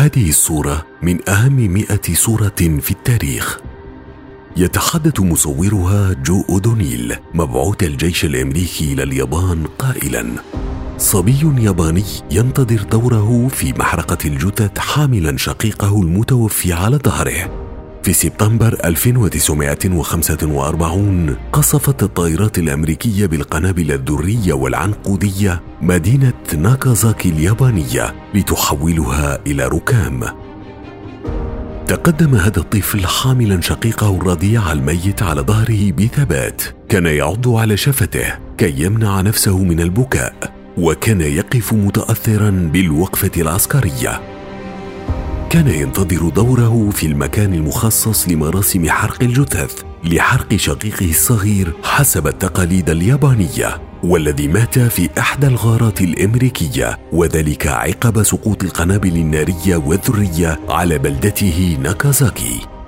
هذه الصورة من أهم 100 صورة في التاريخ. يتحدث مصورها جو أودونيل مبعوث الجيش الأمريكي إلى اليابان قائلا: صبي ياباني ينتظر دوره في محرقة الجثث حاملا شقيقه المتوفي على ظهره. في سبتمبر 1945 قصفت الطائرات الأمريكية بالقنابل الذرية والعنقودية مدينة ناكازاكي اليابانية لتحولها إلى ركام. تقدم هذا الطفل حاملا شقيقه الرضيع الميت على ظهره بثبات، كان يعض على شفته كي يمنع نفسه من البكاء، وكان يقف متأثرا بالوقفة العسكرية. كان ينتظر دوره في المكان المخصص لمراسم حرق الجثث لحرق شقيقه الصغير حسب التقاليد اليابانية، والذي مات في إحدى الغارات الأمريكية، وذلك عقب سقوط القنابل النارية والذرية على بلدته ناكازاكي.